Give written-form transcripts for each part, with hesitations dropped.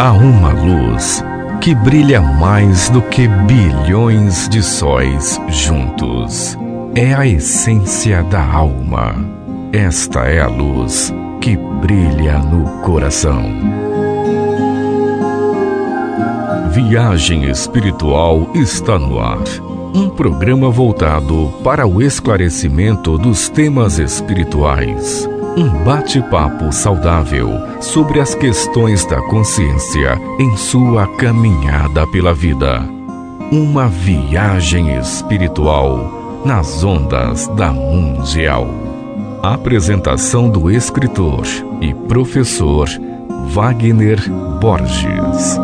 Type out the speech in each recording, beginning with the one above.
Há uma luz que brilha mais do que bilhões de sóis juntos. É a essência da alma. Esta é a luz que brilha no coração. Viagem Espiritual está no ar. Um programa voltado para o esclarecimento dos temas espirituais. Um bate-papo saudável sobre as questões da consciência em sua caminhada pela vida. Uma viagem espiritual nas ondas da Mundial. Apresentação do escritor e professor Wagner Borges.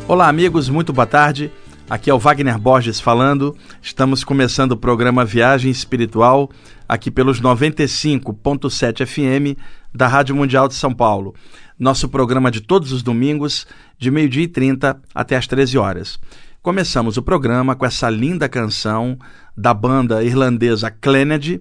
Olá amigos, muito boa tarde, aqui é o Wagner Borges falando, estamos começando o programa Viagem Espiritual, aqui pelos 95.7 FM da Rádio Mundial de São Paulo, nosso programa de todos os domingos, de 12h30 até as 13 horas. Começamos o programa com essa linda canção da banda irlandesa Clannad,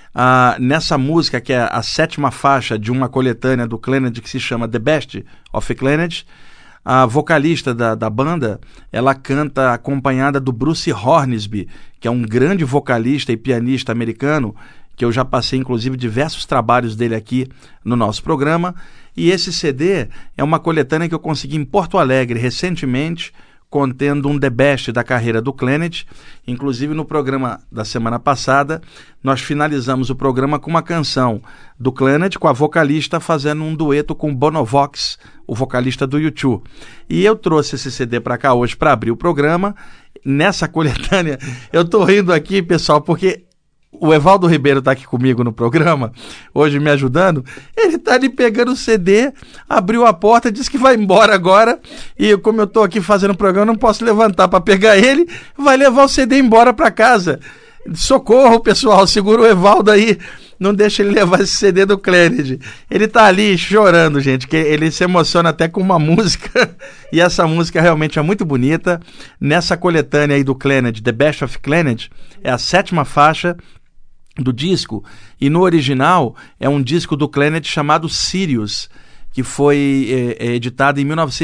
nessa música que é a 7ª faixa de uma coletânea do Clannad que se chama The Best of Clannad. A vocalista da banda, ela canta acompanhada do Bruce Hornsby, que é um grande vocalista e pianista americano, que eu já passei inclusive diversos trabalhos dele aqui no nosso programa. E esse CD é uma coletânea que eu consegui em Porto Alegre recentemente, contendo um The Best da carreira do Clannad. Inclusive no programa da semana passada, nós finalizamos o programa com uma canção do Clannad, com a vocalista fazendo um dueto com Bono Vox, o vocalista do U2. E eu trouxe esse CD para cá hoje para abrir o programa. Nessa coletânea, eu tô rindo aqui, pessoal, porque o Evaldo Ribeiro está aqui comigo no programa, hoje me ajudando. Ele está ali pegando o CD, abriu a porta, disse que vai embora agora. E como eu estou aqui fazendo o programa, não posso levantar para pegar ele. Vai levar o CD embora para casa. Socorro, pessoal, segura o Evaldo aí. Não deixa ele levar esse CD do Clannad. Ele está ali chorando, gente, que ele se emociona até com uma música. E essa música realmente é muito bonita. Nessa coletânea aí do Clannad, The Best of Clannad, é a 7ª faixa do disco, e no original é um disco do Clannad chamado Sirius, que foi editado em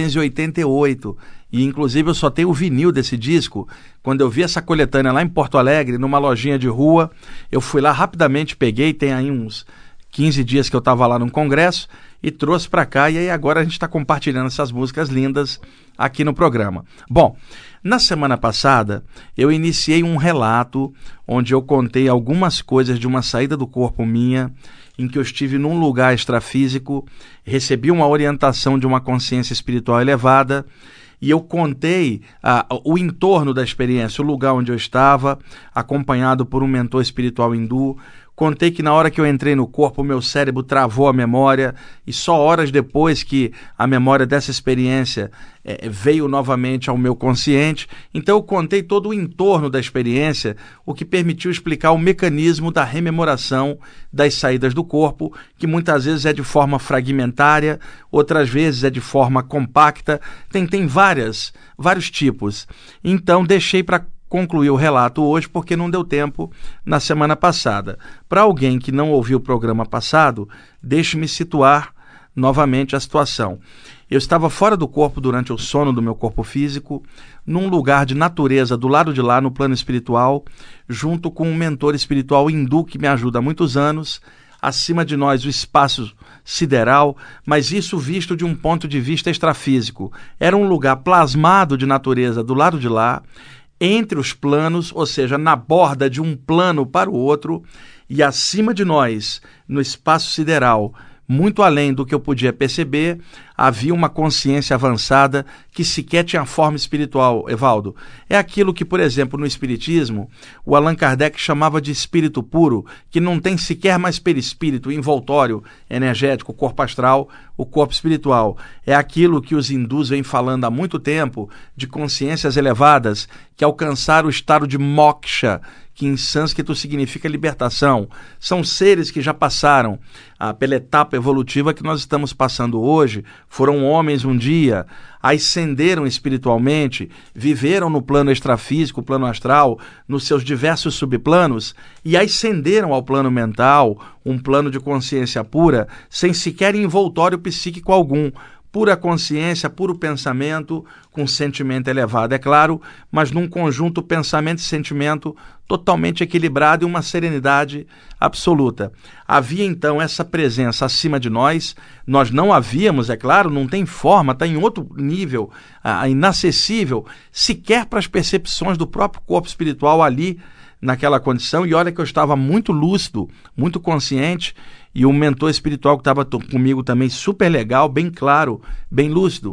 1988, e inclusive eu só tenho o vinil desse disco. Quando eu vi essa coletânea lá em Porto Alegre, numa lojinha de rua, eu fui lá rapidamente, peguei, tem aí uns 15 dias que eu estava lá num congresso, e trouxe para cá, e aí agora a gente está compartilhando essas músicas lindas aqui no programa. Bom, na semana passada, eu iniciei um relato onde eu contei algumas coisas de uma saída do corpo minha, em que eu estive num lugar extrafísico, recebi uma orientação de uma consciência espiritual elevada, e eu contei o entorno da experiência, o lugar onde eu estava, acompanhado por um mentor espiritual hindu. Contei que na hora que eu entrei no corpo, o meu cérebro travou a memória, e só horas depois que a memória dessa experiência veio novamente ao meu consciente. Então eu contei todo o entorno da experiência, o que permitiu explicar o mecanismo da rememoração das saídas do corpo, que muitas vezes é de forma fragmentária, outras vezes é de forma compacta, tem vários tipos. Então deixei para concluir o relato hoje porque não deu tempo na semana passada. Para alguém que não ouviu o programa passado, deixe-me situar novamente a situação. Eu estava fora do corpo durante o sono do meu corpo físico, num lugar de natureza do lado de lá, no plano espiritual, junto com um mentor espiritual hindu que me ajuda há muitos anos. Acima de nós o espaço sideral, mas isso visto de um ponto de vista extrafísico. Era um lugar plasmado de natureza do lado de lá, entre os planos, ou seja, na borda de um plano para o outro, e acima de nós, no espaço sideral, muito além do que eu podia perceber, havia uma consciência avançada que sequer tinha forma espiritual, Evaldo. É aquilo que, por exemplo, no Espiritismo, o Allan Kardec chamava de espírito puro, que não tem sequer mais perispírito, envoltório, energético, corpo astral, o corpo espiritual. É aquilo que os hindus vêm falando há muito tempo, de consciências elevadas, que alcançaram o estado de moksha, que em sânscrito significa libertação. São seres que já passaram pela etapa evolutiva que nós estamos passando hoje, foram homens um dia, ascenderam espiritualmente, viveram no plano extrafísico, plano astral, nos seus diversos subplanos, e ascenderam ao plano mental, um plano de consciência pura, sem sequer envoltório psíquico algum, pura consciência, puro pensamento, com sentimento elevado, é claro, mas num conjunto pensamento e sentimento totalmente equilibrado e uma serenidade absoluta. Havia então essa presença acima de nós não havíamos, é claro, não tem forma, está em outro nível, inacessível, sequer para as percepções do próprio corpo espiritual ali, naquela condição, e olha que eu estava muito lúcido, muito consciente, e um mentor espiritual que estava comigo também super legal, bem claro, bem lúcido.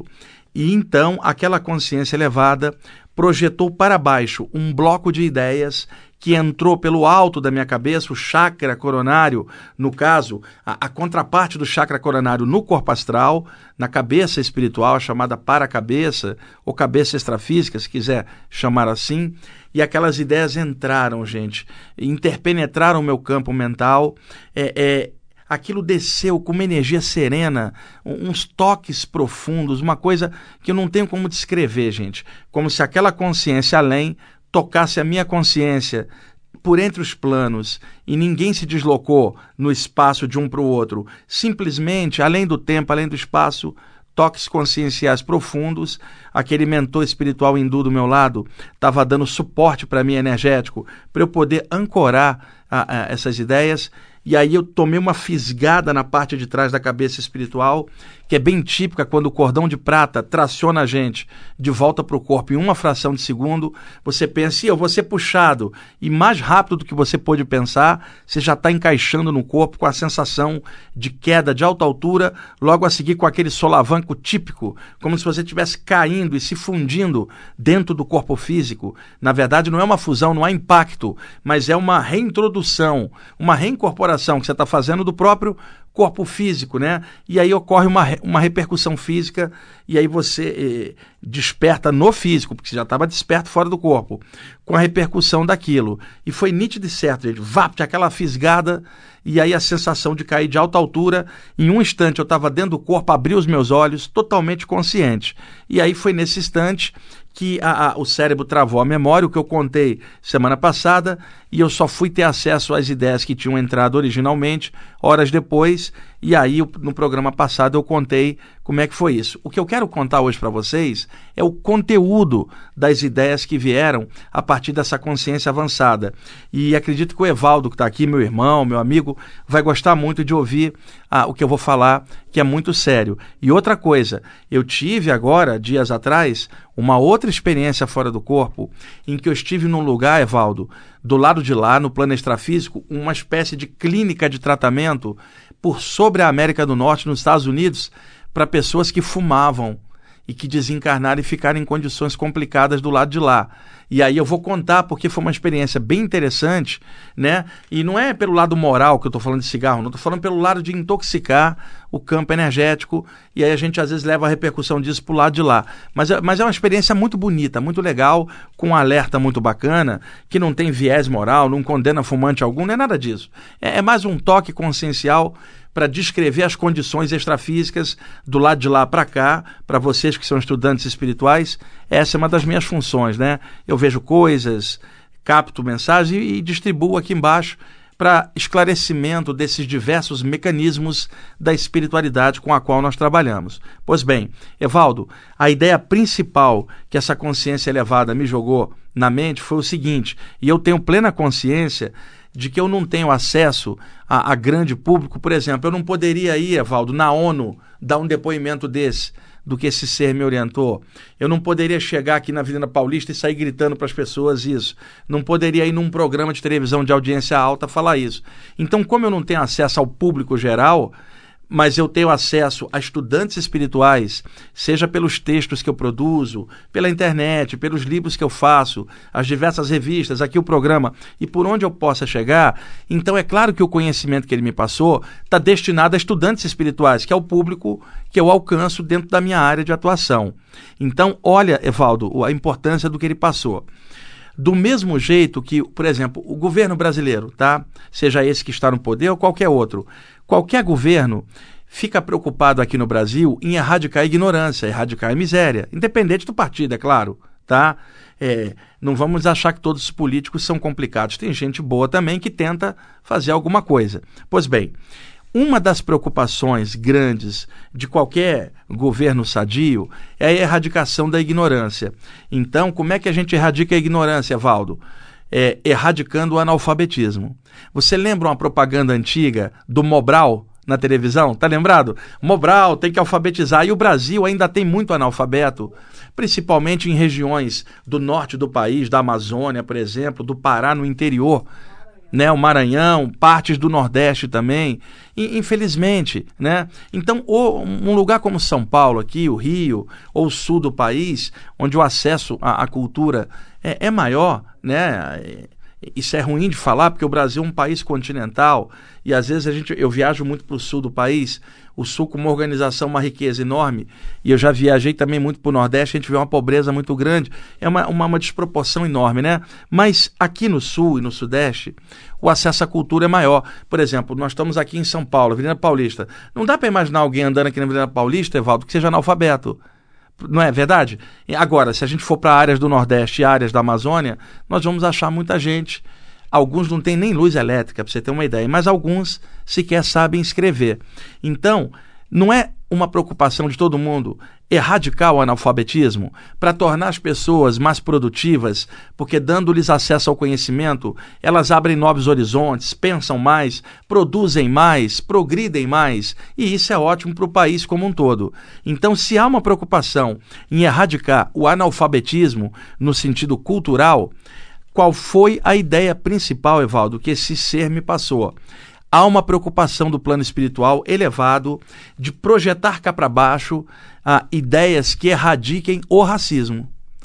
E então aquela consciência elevada projetou para baixo um bloco de ideias que entrou pelo alto da minha cabeça, o chakra coronário, no caso, a contraparte do chakra coronário no corpo astral, na cabeça espiritual, chamada paracabeça, ou cabeça extrafísica, se quiser chamar assim, e aquelas ideias entraram, gente, interpenetraram o meu campo mental, aquilo desceu com uma energia serena, uns toques profundos, uma coisa que eu não tenho como descrever, gente, como se aquela consciência além tocasse a minha consciência por entre os planos e ninguém se deslocou no espaço de um para o outro. Simplesmente, além do tempo, além do espaço, toques conscienciais profundos. Aquele mentor espiritual hindu do meu lado estava dando suporte para mim energético, para eu poder ancorar essas ideias. E aí eu tomei uma fisgada na parte de trás da cabeça espiritual, que é bem típica quando o cordão de prata traciona a gente de volta para o corpo em uma fração de segundo. Você pensa, eu vou ser puxado, e mais rápido do que você pôde pensar, você já está encaixando no corpo com a sensação de queda de alta altura, logo a seguir com aquele solavanco típico, como se você estivesse caindo e se fundindo dentro do corpo físico. Na verdade não é uma fusão, não há impacto, mas é uma reintrodução, uma reincorporação que você está fazendo do próprio corpo físico, né? E aí ocorre uma repercussão física e aí você desperta no físico, porque você já estava desperto fora do corpo, com a repercussão daquilo. E foi nítido e certo, gente. Vapt, aquela fisgada e aí a sensação de cair de alta altura. Em um instante eu estava dentro do corpo, abri os meus olhos, totalmente consciente. E aí foi nesse instante que o cérebro travou a memória, o que eu contei semana passada, e eu só fui ter acesso às ideias que tinham entrado originalmente, horas depois, e aí no programa passado eu contei como é que foi isso. O que eu quero contar hoje para vocês é o conteúdo das ideias que vieram a partir dessa consciência avançada. E acredito que o Evaldo, que está aqui, meu irmão, meu amigo, vai gostar muito de ouvir o que eu vou falar, que é muito sério. E outra coisa, eu tive agora, dias atrás, uma outra experiência fora do corpo, em que eu estive num lugar, Evaldo, do lado de lá, no plano extrafísico, uma espécie de clínica de tratamento por sobre a América do Norte, nos Estados Unidos, para pessoas que fumavam e que desencarnaram e ficaram em condições complicadas do lado de lá. E aí eu vou contar porque foi uma experiência bem interessante, né? E não é pelo lado moral que eu estou falando de cigarro, não, estou falando pelo lado de intoxicar o campo energético, e aí a gente às vezes leva a repercussão disso para o lado de lá. Mas é uma experiência muito bonita, muito legal, com um alerta muito bacana, que não tem viés moral, não condena fumante algum, não é nada disso. É mais um toque consciencial para descrever as condições extrafísicas do lado de lá para cá, para vocês que são estudantes espirituais. Essa é uma das minhas funções, né? Eu vejo coisas, capto mensagens e distribuo aqui embaixo para esclarecimento desses diversos mecanismos da espiritualidade com a qual nós trabalhamos. Pois bem, Evaldo, a ideia principal que essa consciência elevada me jogou na mente foi o seguinte, e eu tenho plena consciência de que eu não tenho acesso a grande público. Por exemplo, eu não poderia ir, Evaldo, na ONU, dar um depoimento desse, do que esse ser me orientou. Eu não poderia chegar aqui na Avenida Paulista e sair gritando para as pessoas isso. Não poderia ir num programa de televisão de audiência alta falar isso. Então, como eu não tenho acesso ao público geral, mas eu tenho acesso a estudantes espirituais, seja pelos textos que eu produzo, pela internet, pelos livros que eu faço, as diversas revistas, aqui o programa, e por onde eu possa chegar, então é claro que o conhecimento que ele me passou está destinado a estudantes espirituais, que é o público que eu alcanço dentro da minha área de atuação. Então, olha, Evaldo, a importância do que ele passou. Do mesmo jeito que, por exemplo, o governo brasileiro, tá? Seja esse que está no poder ou qualquer outro, qualquer governo fica preocupado aqui no Brasil em erradicar a ignorância, erradicar a miséria, independente do partido, é claro, tá? Não vamos achar que todos os políticos são complicados. Tem gente boa também que tenta fazer alguma coisa. Pois bem, uma das preocupações grandes de qualquer governo sadio é a erradicação da ignorância. Então, como é que a gente erradica a ignorância, Evaldo? Erradicando o analfabetismo. Você lembra uma propaganda antiga do Mobral na televisão? Tá lembrado? Mobral tem que alfabetizar. E o Brasil ainda tem muito analfabeto, principalmente em regiões do norte do país, da Amazônia, por exemplo, do Pará, no interior. né? O Maranhão, partes do Nordeste também, infelizmente, né? Então, um lugar como São Paulo aqui, o Rio, ou o sul do país, onde o acesso à cultura é maior, né? Isso é ruim de falar, porque o Brasil é um país continental e às vezes eu viajo muito para o sul do país, o sul com uma organização, uma riqueza enorme, e eu já viajei também muito para o Nordeste, a gente vê uma pobreza muito grande, é uma desproporção enorme, né? Mas aqui no sul e no Sudeste, o acesso à cultura é maior. Por exemplo, nós estamos aqui em São Paulo, Avenida Paulista. Não dá para imaginar alguém andando aqui na Avenida Paulista, Evaldo, que seja analfabeto. Não é verdade? Agora, se a gente for para áreas do Nordeste e áreas da Amazônia, nós vamos achar muita gente. Alguns não têm nem luz elétrica, para você ter uma ideia, mas alguns sequer sabem escrever. Então, não é uma preocupação de todo mundo erradicar o analfabetismo para tornar as pessoas mais produtivas, porque dando-lhes acesso ao conhecimento, elas abrem novos horizontes, pensam mais, produzem mais, progridem mais, e isso é ótimo para o país como um todo. Então, se há uma preocupação em erradicar o analfabetismo no sentido cultural, qual foi a ideia principal, Evaldo, que esse ser me passou? Há uma preocupação do plano espiritual elevado de projetar cá para baixo ideias que erradiquem o racismo.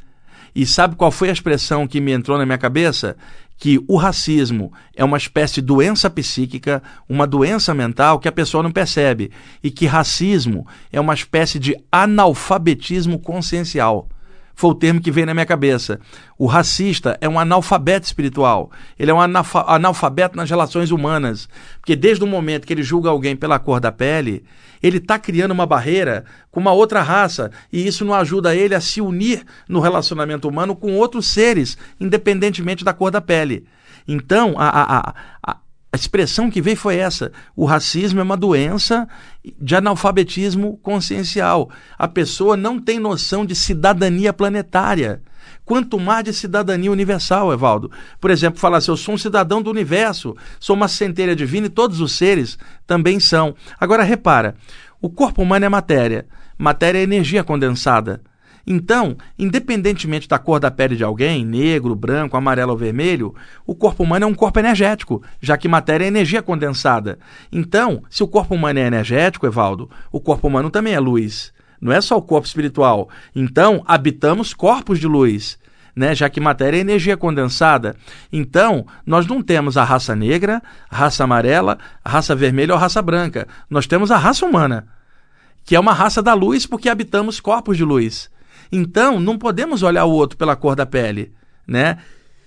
E sabe qual foi a expressão que me entrou na minha cabeça? Que o racismo é uma espécie de doença psíquica, uma doença mental que a pessoa não percebe. E que racismo é uma espécie de analfabetismo consciencial. Foi o termo que veio na minha cabeça. O racista é um analfabeto espiritual. Ele é um analfabeto nas relações humanas. Porque desde o momento que ele julga alguém pela cor da pele, ele está criando uma barreira com uma outra raça. E isso não ajuda ele a se unir no relacionamento humano com outros seres, independentemente da cor da pele. Então, a expressão que veio foi essa. O racismo é uma doença de analfabetismo consciencial. A pessoa não tem noção de cidadania planetária. Quanto mais de cidadania universal, Evaldo. Por exemplo, falar assim, eu sou um cidadão do universo, sou uma centelha divina e todos os seres também são. Agora, repara, o corpo humano é matéria. Matéria é energia condensada. Então, independentemente da cor da pele de alguém, negro, branco, amarelo ou vermelho, o corpo humano é um corpo energético, já que matéria é energia condensada. Então, se o corpo humano é energético, Evaldo, o corpo humano também é luz. Não é só o corpo espiritual. Então, habitamos corpos de luz, né? Já que matéria é energia condensada. Então, nós não temos a raça negra, a raça amarela, a raça vermelha ou a raça branca. Nós temos a raça humana, que é uma raça da luz porque habitamos corpos de luz. Então, não podemos olhar o outro pela cor da pele, né?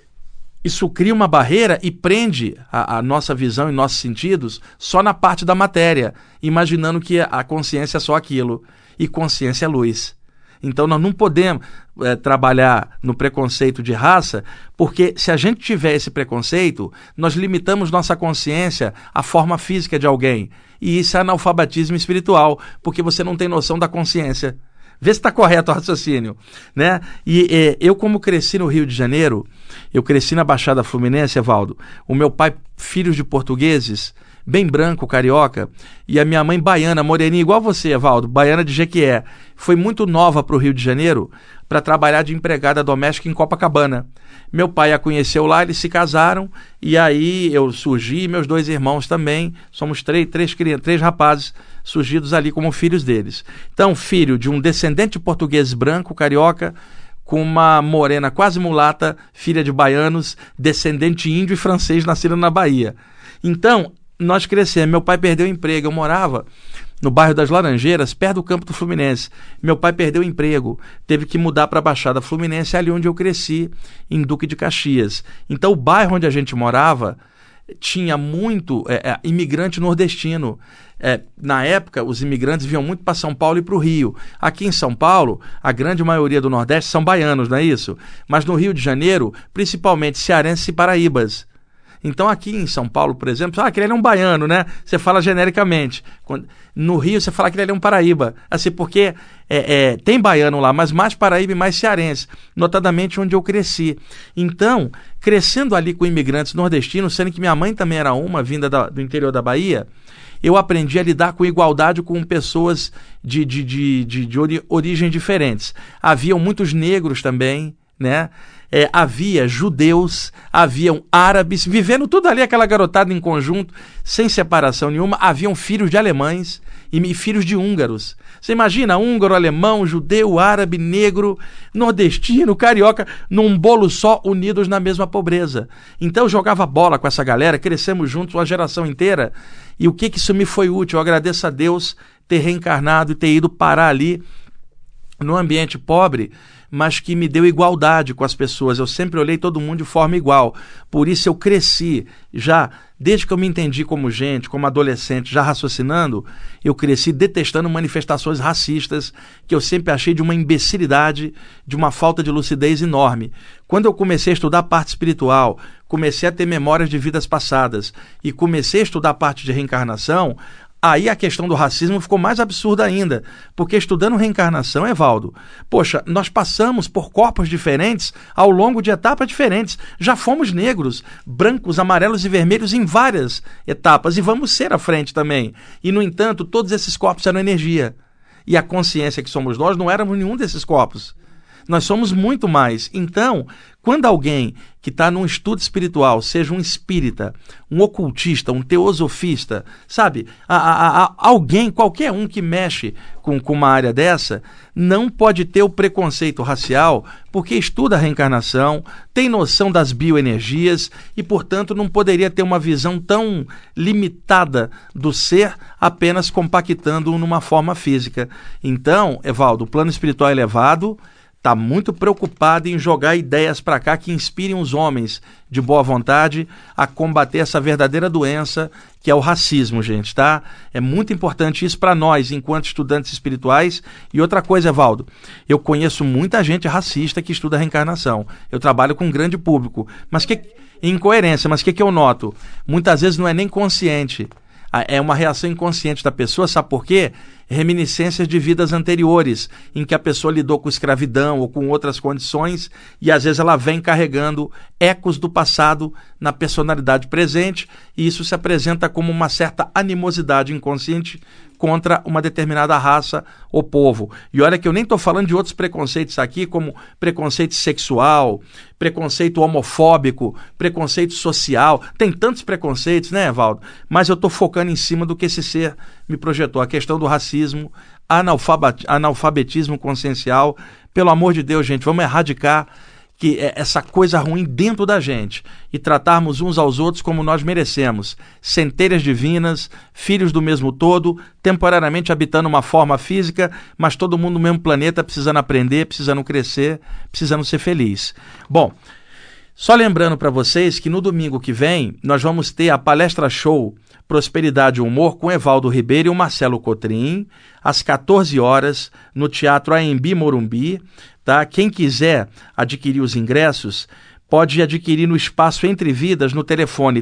Isso cria uma barreira e prende a nossa visão e nossos sentidos só na parte da matéria, imaginando que a consciência é só aquilo, e consciência é luz. Então, nós não podemos trabalhar no preconceito de raça, porque se a gente tiver esse preconceito, nós limitamos nossa consciência à forma física de alguém. E isso é analfabetismo espiritual, porque você não tem noção da consciência. Vê se está correto o raciocínio, né? E eu, como cresci no Rio de Janeiro, eu cresci na Baixada Fluminense, Evaldo. O meu pai, filhos de portugueses, bem branco, carioca, e a minha mãe baiana, moreninha, igual você, Evaldo, baiana de Jequié. Foi muito nova para o Rio de Janeiro para trabalhar de empregada doméstica em Copacabana. Meu pai a conheceu lá, eles se casaram, e aí eu surgi, e meus dois irmãos também, somos três rapazes surgidos ali como filhos deles. Então, filho de um descendente de português branco, carioca, com uma morena quase mulata, filha de baianos, descendente índio e francês, nascida na Bahia. Então, nós crescemos, meu pai perdeu o emprego, eu morava no bairro das Laranjeiras, perto do campo do Fluminense. Meu pai perdeu o emprego, teve que mudar para a Baixada Fluminense, ali onde eu cresci, em Duque de Caxias. Então, o bairro onde a gente morava tinha muito imigrante nordestino. Na época, os imigrantes vinham muito para São Paulo e para o Rio. Aqui em São Paulo, a grande maioria do Nordeste são baianos, não é isso? Mas no Rio de Janeiro, principalmente cearenses e paraíbas. Então, aqui em São Paulo, por exemplo, aquele ali é um baiano, né? Você fala genericamente. No Rio, você fala que ele ali é um paraíba. Assim, porque tem baiano lá, mas mais paraíba e mais cearense, notadamente onde eu cresci. Então, crescendo ali com imigrantes nordestinos, sendo que minha mãe também era vinda do interior da Bahia, eu aprendi a lidar com igualdade com pessoas de origem diferentes. Haviam muitos negros também, né? Havia judeus, haviam árabes, vivendo tudo ali, aquela garotada em conjunto, sem separação nenhuma. Haviam filhos de alemães e filhos de húngaros. Você imagina, húngaro, alemão, judeu, árabe, negro, nordestino, carioca, num bolo só, unidos na mesma pobreza. Então eu jogava bola com essa galera, crescemos juntos uma geração inteira. E o que isso me foi útil? Eu agradeço a Deus ter reencarnado e ter ido parar ali num ambiente pobre, mas que me deu igualdade com as pessoas. Eu sempre olhei todo mundo de forma igual. Por isso eu cresci, já desde que eu me entendi como gente, como adolescente, já raciocinando, eu cresci detestando manifestações racistas, que eu sempre achei de uma imbecilidade, de uma falta de lucidez enorme. Quando eu comecei a estudar a parte espiritual, comecei a ter memórias de vidas passadas e comecei a estudar a parte de reencarnação, aí a questão do racismo ficou mais absurda ainda, porque estudando reencarnação, Evaldo, poxa, nós passamos por corpos diferentes ao longo de etapas diferentes. Já fomos negros, brancos, amarelos e vermelhos em várias etapas e vamos ser à frente também. E, no entanto, todos esses corpos eram energia. E a consciência que somos nós não éramos nenhum desses corpos. Nós somos muito mais. Então, quando alguém que está num estudo espiritual, seja um espírita, um ocultista, um teosofista, sabe? Alguém, qualquer um que mexe com uma área dessa, não pode ter o preconceito racial, porque estuda a reencarnação, tem noção das bioenergias e, portanto, não poderia ter uma visão tão limitada do ser apenas compactando-o numa forma física. Então, Evaldo, o plano espiritual elevado está muito preocupado em jogar ideias para cá que inspirem os homens de boa vontade a combater essa verdadeira doença que é o racismo, gente, tá? É muito importante isso para nós, enquanto estudantes espirituais. E outra coisa, Evaldo, eu conheço muita gente racista que estuda reencarnação. Eu trabalho com um grande público. Mas incoerência, mas o que eu noto? Muitas vezes não é nem consciente. É uma reação inconsciente da pessoa, sabe por quê? Reminiscências de vidas anteriores, em que a pessoa lidou com escravidão ou com outras condições, e às vezes ela vem carregando ecos do passado na personalidade presente, e isso se apresenta como uma certa animosidade inconsciente contra uma determinada raça ou povo. E olha que eu nem estou falando de outros preconceitos aqui, como preconceito sexual, preconceito homofóbico, preconceito social. Tem tantos preconceitos, né, Evaldo? Mas eu estou focando em cima do que esse ser me projetou. A questão do racismo, analfabetismo consciencial. Pelo amor de Deus, gente, vamos erradicar essa coisa ruim dentro da gente e tratarmos uns aos outros como nós merecemos. Centelhas divinas, filhos do mesmo todo, temporariamente habitando uma forma física, mas todo mundo no mesmo planeta, precisando aprender, precisando crescer, precisando ser feliz. Bom, só lembrando para vocês que no domingo que vem nós vamos ter a palestra show Prosperidade e Humor com Evaldo Ribeiro e o Marcelo Cotrim, às 14 horas, no Teatro AMB Morumbi. Tá? Quem quiser adquirir os ingressos, pode adquirir no Espaço Entre Vidas, no telefone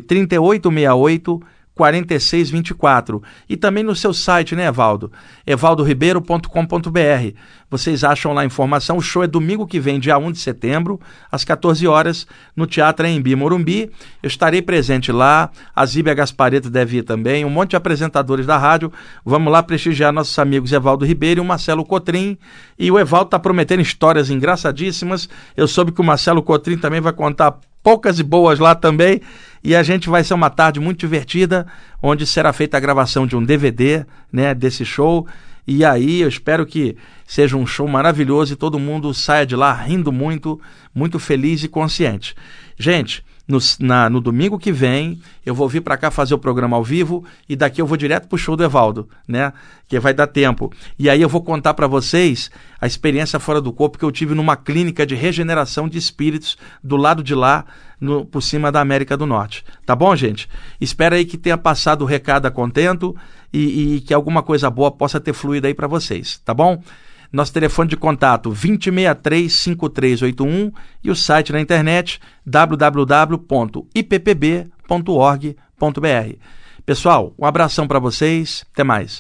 3868-4624. E também no seu site, né, Evaldo? evaldoribeiro.com.br. Vocês acham lá a informação. O show é domingo que vem, dia 1 de setembro, às 14 horas, no Teatro AMB Morumbi. Eu estarei presente lá, a Zíbia Gaspareto deve ir também, um monte de apresentadores da rádio. Vamos lá prestigiar nossos amigos Evaldo Ribeiro e o Marcelo Cotrim. E o Evaldo está prometendo histórias engraçadíssimas. Eu soube que o Marcelo Cotrim também vai contar poucas e boas lá também. E a gente vai ser uma tarde muito divertida, onde será feita a gravação de um DVD, né, desse show. E aí eu espero que seja um show maravilhoso e todo mundo saia de lá rindo muito, muito feliz e consciente. Gente, no domingo que vem eu vou vir para cá fazer o programa ao vivo e daqui eu vou direto pro show do Evaldo, né? Que vai dar tempo. E aí eu vou contar para vocês a experiência fora do corpo que eu tive numa clínica de regeneração de espíritos do lado de lá, por cima da América do Norte. Tá bom, gente? Espero aí que tenha passado o recado a contento e que alguma coisa boa possa ter fluído aí para vocês, tá bom? Nosso telefone de contato 2063-5381 e o site na internet www.ippb.org.br. Pessoal, um abração para vocês, até mais.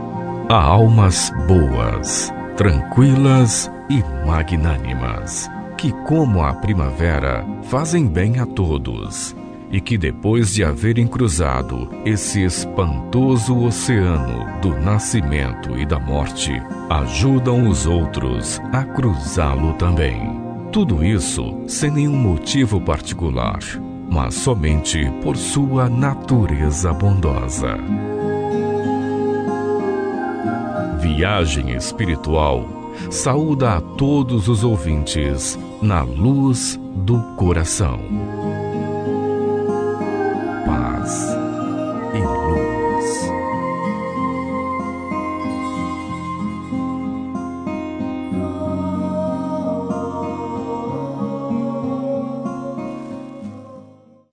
Há almas boas, tranquilas e magnânimas que, como a primavera, fazem bem a todos, e que depois de haverem cruzado esse espantoso oceano do nascimento e da morte, ajudam os outros a cruzá-lo também. Tudo isso sem nenhum motivo particular, mas somente por sua natureza bondosa. Viagem Espiritual saúda a todos os ouvintes na luz do coração.